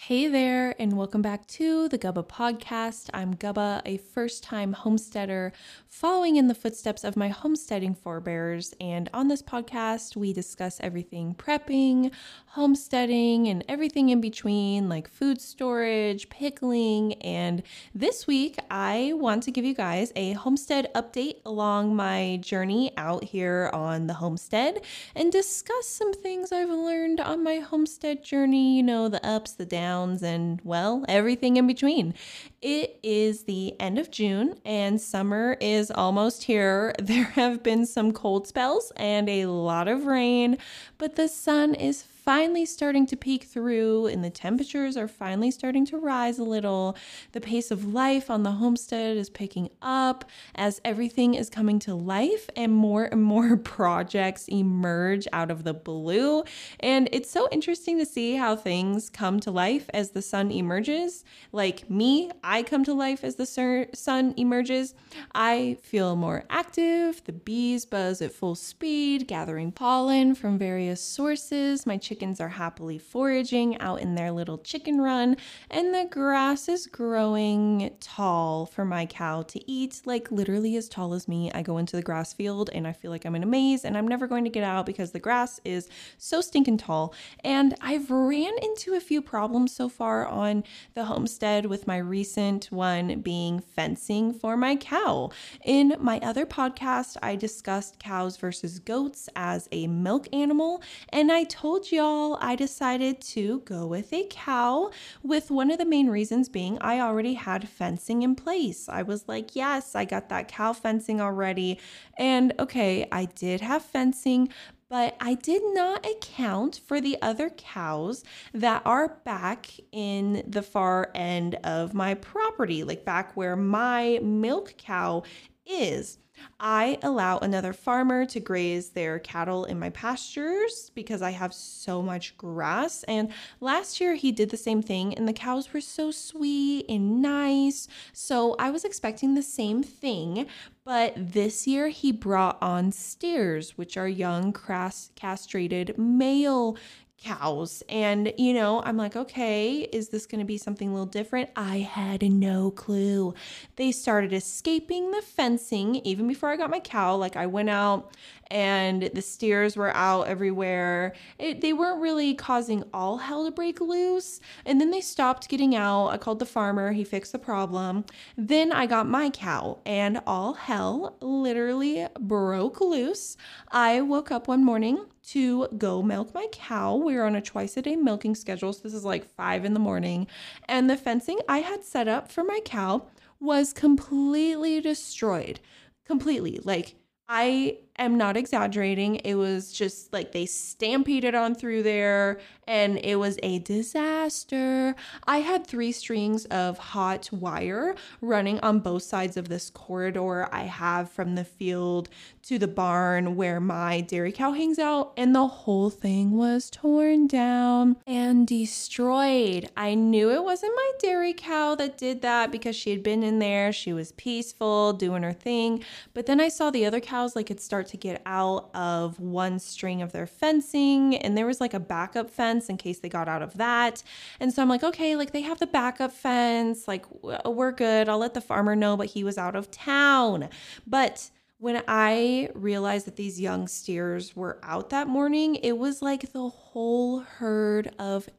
Hey there, and welcome back to the Gubba Podcast. I'm Gubba, a first-time homesteader following in the footsteps of my homesteading forebears. And on this podcast, we discuss everything prepping, homesteading, and everything in between, like food storage, pickling. And this week, I want to give you guys a homestead update along my journey out here on the homestead and discuss some things I've learned on my homestead journey, the ups, the downs, and well, everything in between. It is the end of June and summer is almost here. There have been some cold spells and a lot of rain, but the sun is finally starting to peek through and the temperatures are finally starting to rise a little. The pace of life on the homestead is picking up as everything is coming to life and more projects emerge out of the blue. And it's so interesting to see how things come to life as the sun emerges. Like me, I come to life as the sun emerges. I feel more active. The bees buzz at full speed, gathering pollen from various sources. My chickens are happily foraging out in their little chicken run, and the grass is growing tall for my cow to eat, like literally as tall as me. I go into the grass field and I feel like I'm in a maze and I'm never going to get out because the grass is so stinking tall. And I've ran into a few problems so far on the homestead, with my recent one being fencing for my cow. In my other podcast, I discussed cows versus goats as a milk animal, and I told y'all I decided to go with a cow, with one of the main reasons being I already had fencing in place. I was like, yes, I got that cow fencing already. And okay, I did have fencing, but I did not account for the other cows that are back in the far end of my property, like back where my milk cow is. I allow another farmer to graze their cattle in my pastures because I have so much grass. And last year he did the same thing and the cows were so sweet and nice. So I was expecting the same thing. But this year he brought on steers, which are young castrated male cows. And, I'm like, okay, is this going to be something a little different? I had no clue. They started escaping the fencing even before I got my cow. Like, I went out and the steers were out everywhere. They weren't really causing all hell to break loose. And then they stopped getting out. I called the farmer. He fixed the problem. Then I got my cow and all hell literally broke loose. I woke up one morning to go milk my cow. We were on a twice a day milking schedule. So this is like 5 a.m. And the fencing I had set up for my cow was completely destroyed. Completely. Like, I am not exaggerating. It was just like they stampeded on through there and it was a disaster. I had 3 strings of hot wire running on both sides of this corridor I have from the field to the barn where my dairy cow hangs out, and the whole thing was torn down and destroyed. I knew it wasn't my dairy cow that did that because she had been in there. She was peaceful, doing her thing. But then I saw the other cows like it start to get out of one string of their fencing, and there was like a backup fence in case they got out of that. And so I'm like, okay, like they have the backup fence, like we're good. I'll let the farmer know, but he was out of town. But when I realized that these young steers were out that morning, it was like the whole herd of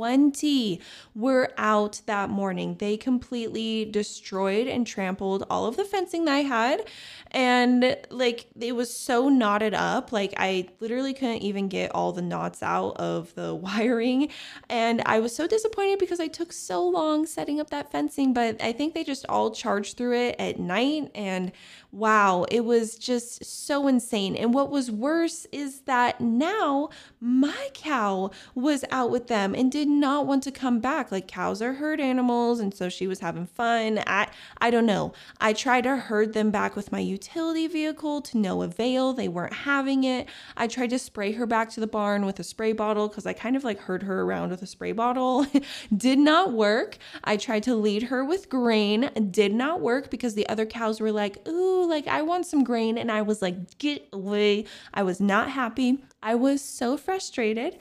20 were out that morning. They completely destroyed and trampled all of the fencing that I had. And like, it was so knotted up. Like, I literally couldn't even get all the knots out of the wiring. And I was so disappointed because I took so long setting up that fencing, but I think they just all charged through it at night. And wow, it was just so insane. And what was worse is that now my cow was out with them and did not want to come back. Like, cows are herd animals, and so she was having fun. I don't know. I tried to herd them back with my utility vehicle to no avail. They weren't having it. I tried to spray her back to the barn with a spray bottle because I kind of like herd her around with a spray bottle. Did not work. I tried to lead her with grain. Did not work because the other cows were like, ooh, like I want some grain. And I was like, get away. I was not happy. I was so frustrated.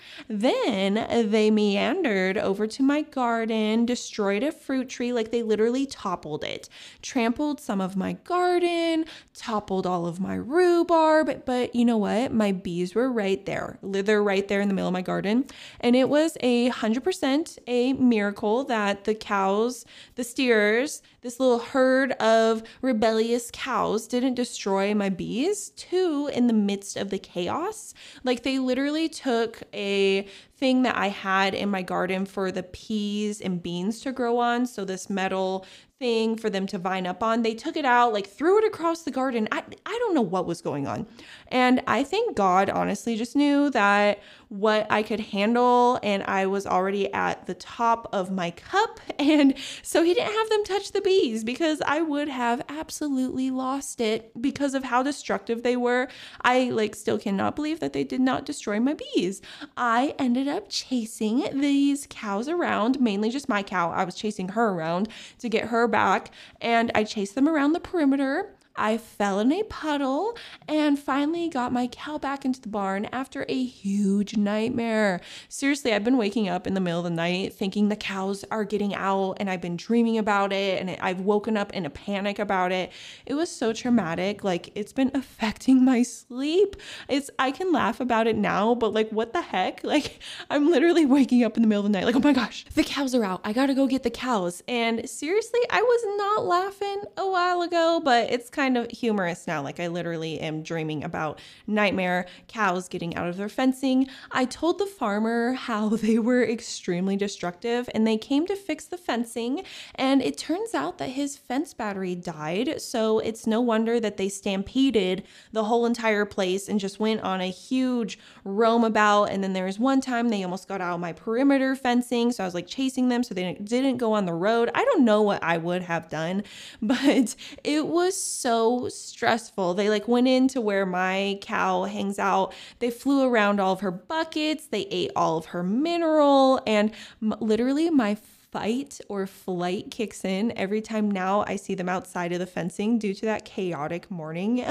Then they meandered over to my garden, destroyed a fruit tree, like they literally toppled it, trampled some of my garden, toppled all of my rhubarb. But you know what? My bees were right there. They're right there in the middle of my garden. And it was 100% a miracle that the cows, the steers, this little herd of rebellious cows didn't destroy my bees too in the midst of the chaos. Like they literally took a thing that I had in my garden for the peas and beans to grow on. So this metal thing for them to vine up on, they took it out, like threw it across the garden. I don't know what was going on. And I think God honestly just knew that what I could handle, and I was already at the top of my cup. And so he didn't have them touch the bees because I would have absolutely lost it because of how destructive they were. I still cannot believe that they did not destroy my bees. I ended up chasing these cows around, mainly just my cow. I was chasing her around to get her back, and I chased them around the perimeter. I fell in a puddle and finally got my cow back into the barn after a huge nightmare. Seriously, I've been waking up in the middle of the night thinking the cows are getting out, and I've been dreaming about it, and I've woken up in a panic about it. It was so traumatic. It's been affecting my sleep. I can laugh about it now, but what the heck? I'm literally waking up in the middle of the night oh my gosh, the cows are out. I gotta go get the cows. And seriously, I was not laughing a while ago, but it's kind of humorous now. I literally am dreaming about nightmare cows getting out of their fencing. I told the farmer how they were extremely destructive, and they came to fix the fencing, and it turns out that his fence battery died. So it's no wonder that they stampeded the whole entire place and just went on a huge roam about. And then there was one time they almost got out of my perimeter fencing, so I was chasing them so they didn't go on the road. I don't know what I would have done, but it was so stressful. They went into where my cow hangs out. They flew around all of her buckets. They ate all of her mineral, and literally my fight or flight kicks in every time now I see them outside of the fencing due to that chaotic morning.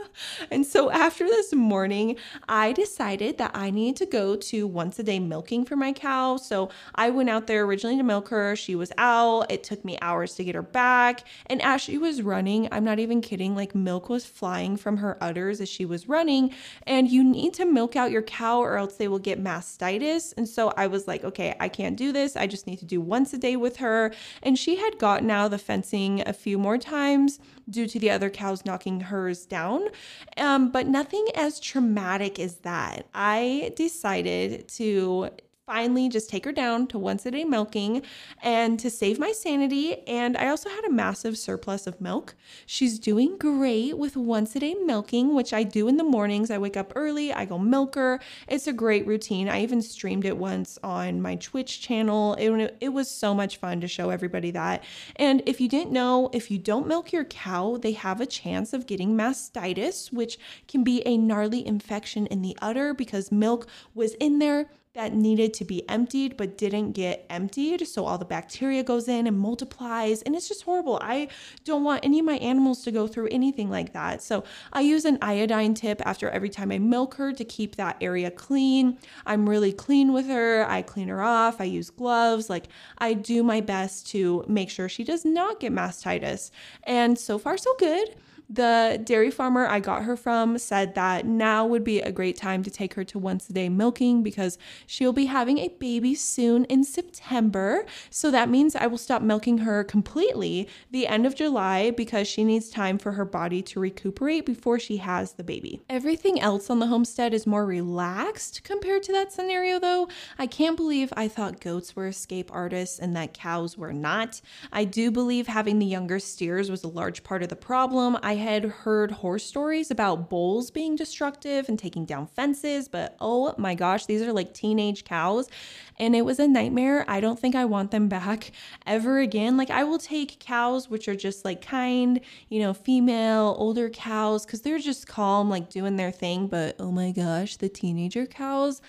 And so after this morning, I decided that I needed to go to once a day milking for my cow. So I went out there originally to milk her. She was out. It took me hours to get her back. And as she was running, I'm not even kidding, milk was flying from her udders as she was running. And you need to milk out your cow or else they will get mastitis. And so I was okay, I can't do this. I just need to do once a day with her. And she had gotten out of the fencing a few more times due to the other cows knocking hers down. But nothing as traumatic as that. I decided to finally just take her down to once a day milking and to save my sanity. And I also had a massive surplus of milk. She's doing great with once a day milking, which I do in the mornings. I wake up early, I go milk her. It's a great routine. I even streamed it once on my Twitch channel. It was so much fun to show everybody that. And if you didn't know, if you don't milk your cow, they have a chance of getting mastitis, which can be a gnarly infection in the udder because milk was in there that needed to be emptied but didn't get emptied. So all the bacteria goes in and multiplies, and it's just horrible. I don't want any of my animals to go through anything like that. So I use an iodine tip after every time I milk her to keep that area clean. I'm really clean with her. I clean her off. I use gloves. I do my best to make sure she does not get mastitis. And so far so good. The dairy farmer I got her from said that now would be a great time to take her to once a day milking because she'll be having a baby soon in September. So that means I will stop milking her completely the end of July because she needs time for her body to recuperate before she has the baby. Everything else on the homestead is more relaxed compared to that scenario though. I can't believe I thought goats were escape artists and that cows were not. I do believe having the younger steers was a large part of the problem. I had heard horror stories about bulls being destructive and taking down fences, but oh my gosh, these are teenage cows and it was a nightmare. I don't think I want them back ever again. I will take cows, which are just kind, female, older cows, because they're just calm, doing their thing. But oh my gosh, the teenager cows,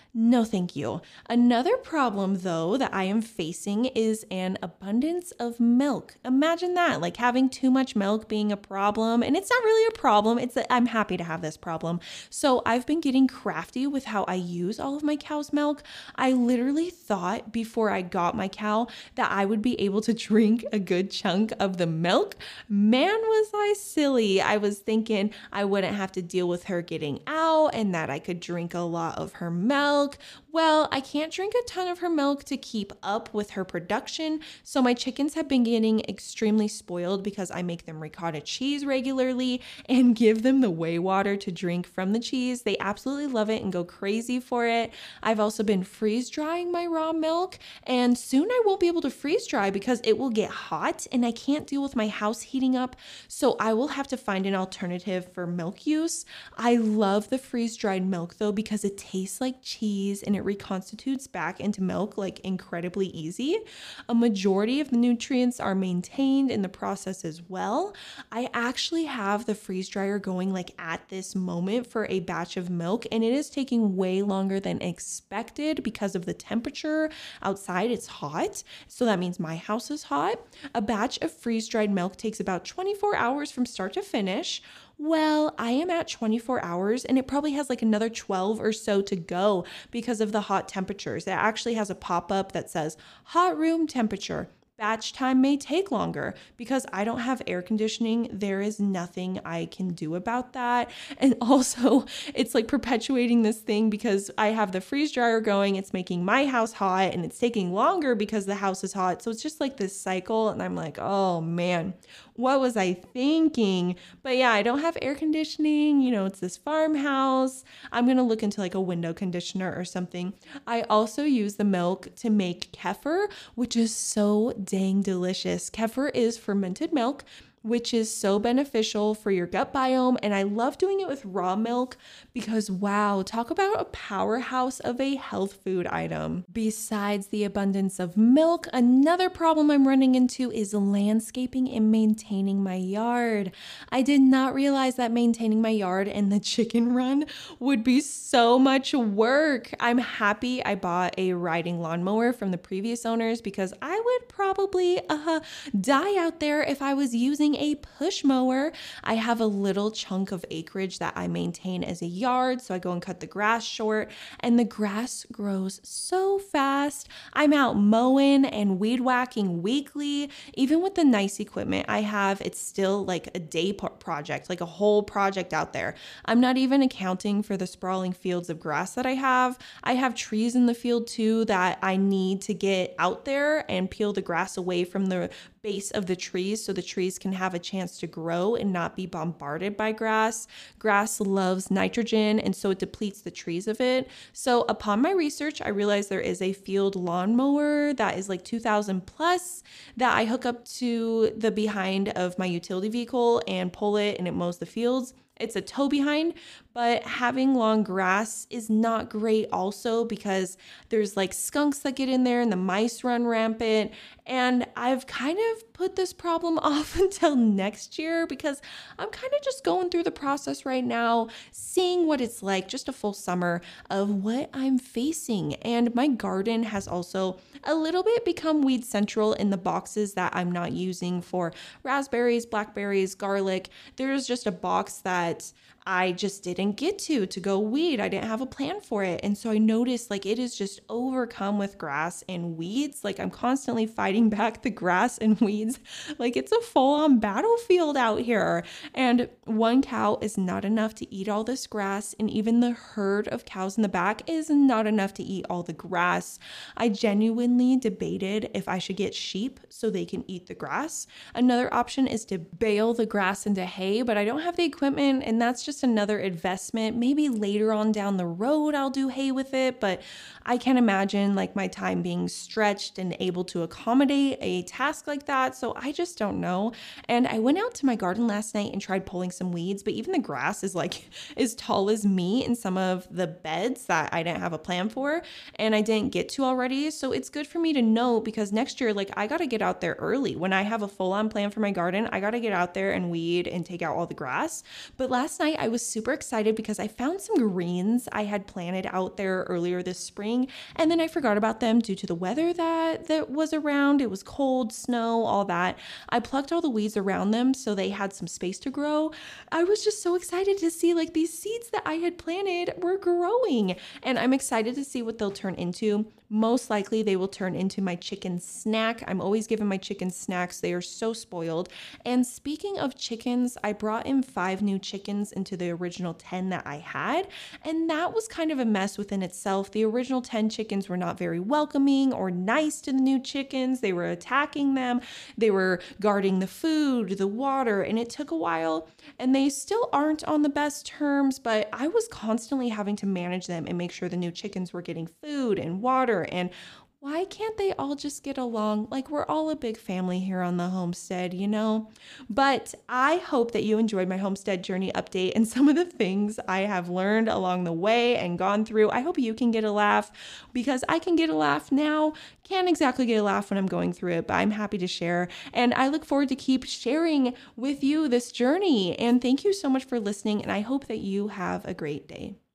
No, thank you. Another problem, though, that I am facing is an abundance of milk. Imagine that, like having too much milk being a problem. And it's not really a problem. It's that I'm happy to have this problem. So I've been getting crafty with how I use all of my cow's milk. I literally thought before I got my cow that I would be able to drink a good chunk of the milk. Man, was I silly. I was thinking I wouldn't have to deal with her getting out and that I could drink a lot of her milk. Well, I can't drink a ton of her milk to keep up with her production, so my chickens have been getting extremely spoiled because I make them ricotta cheese regularly and give them the whey water to drink from the cheese. They absolutely love it and go crazy for it. I've also been freeze drying my raw milk, and soon I won't be able to freeze dry because it will get hot and I can't deal with my house heating up, so I will have to find an alternative for milk use. I love the freeze dried milk though because it tastes like cheese and it reconstitutes back into milk like incredibly easy. A majority of the nutrients are maintained in the process as well. I actually have the freeze dryer going like at this moment for a batch of milk, and it is taking way longer than expected because of the temperature outside. It's hot, so that means my house is hot. A batch of freeze dried milk takes about 24 hours from start to finish. Well, I am at 24 hours and it probably has like another 12 or so to go because of the hot temperatures. It actually has a pop-up that says hot room temperature. Batch time may take longer because I don't have air conditioning. There is nothing I can do about that. And also, it's like perpetuating this thing because I have the freeze dryer going. It's making my house hot and it's taking longer because the house is hot. So it's just like this cycle. And I'm like, oh man, what was I thinking? But yeah, I don't have air conditioning. You know, it's this farmhouse. I'm going to look into like a window conditioner or something. I also use the milk to make kefir, which is so dang delicious. Kefir is fermented milk, which is so beneficial for your gut biome. And I love doing it with raw milk because, wow, talk about a powerhouse of a health food item. Besides the abundance of milk, another problem I'm running into is landscaping and maintaining my yard. I did not realize that maintaining my yard and the chicken run would be so much work. I'm happy I bought a riding lawnmower from the previous owners because I would probably die out there if I was using a push mower. I have a little chunk of acreage that I maintain as a yard, so I go and cut the grass short, and the grass grows so fast. I'm out mowing and weed whacking weekly. Even with the nice equipment I have, it's still like a day project, like a whole project out there. I'm not even accounting for the sprawling fields of grass that I have. I have trees in the field too that I need to get out there and peel the grass away from the base of the trees so the trees can have a chance to grow and not be bombarded by grass. Grass loves nitrogen, and so it depletes the trees of it. So upon my research, I realized there is a field lawnmower that is like 2,000 plus that I hook up to the behind of my utility vehicle and pull it, and it mows the fields. It's a tow behind, but having long grass is not great also because there's like skunks that get in there and the mice run rampant. And I've kind of put this problem off until next year because I'm kind of just going through the process right now, seeing what it's like, just a full summer of what I'm facing. And my garden has also a little bit become weed central in the boxes that I'm not using for raspberries, blackberries, garlic. There's just a box that I just didn't get to go weed. I didn't have a plan for it. And so I noticed like it is just overcome with grass and weeds. Like I'm constantly fighting back the grass and weeds. Like it's a full-on battlefield out here. And one cow is not enough to eat all this grass. And even the herd of cows in the back is not enough to eat all the grass. I genuinely debated if I should get sheep so they can eat the grass. Another option is to bale the grass into hay, but I don't have the equipment, and that's just another investment. Maybe later on down the road I'll do hay with it, but I can't imagine like my time being stretched and able to accommodate a task like that. So I just don't know. And I went out to my garden last night and tried pulling some weeds, but even the grass is like as tall as me in some of the beds that I didn't have a plan for and I didn't get to already. So it's good for me to know because next year, like I got to get out there early. When I have a full-on plan for my garden, I got to get out there and weed and take out all the grass. But last night I I was super excited because I found some greens I had planted out there earlier this spring, and then I forgot about them due to the weather that was around. It was cold, snow, all that. I plucked all the weeds around them so they had some space to grow. I was just so excited to see like these seeds that I had planted were growing, and I'm excited to see what they'll turn into. Most likely they will turn into my chicken snack. I'm always giving my chickens snacks. They are so spoiled. And speaking of chickens, I brought in 5 new chickens into the original 10 that I had, and that was kind of a mess within itself. The original 10 chickens were not very welcoming or nice to the new chickens. They were attacking them. They were guarding the food, the water, and it took a while, and they still aren't on the best terms, but I was constantly having to manage them and make sure the new chickens were getting food and water. And why can't they all just get along? Like, we're all a big family here on the homestead, you know? But I hope that you enjoyed my homestead journey update and some of the things I have learned along the way and gone through. I hope you can get a laugh, because I can get a laugh now. Can't exactly get a laugh when I'm going through it, but I'm happy to share. And I look forward to keep sharing with you this journey. And thank you so much for listening. And I hope that you have a great day.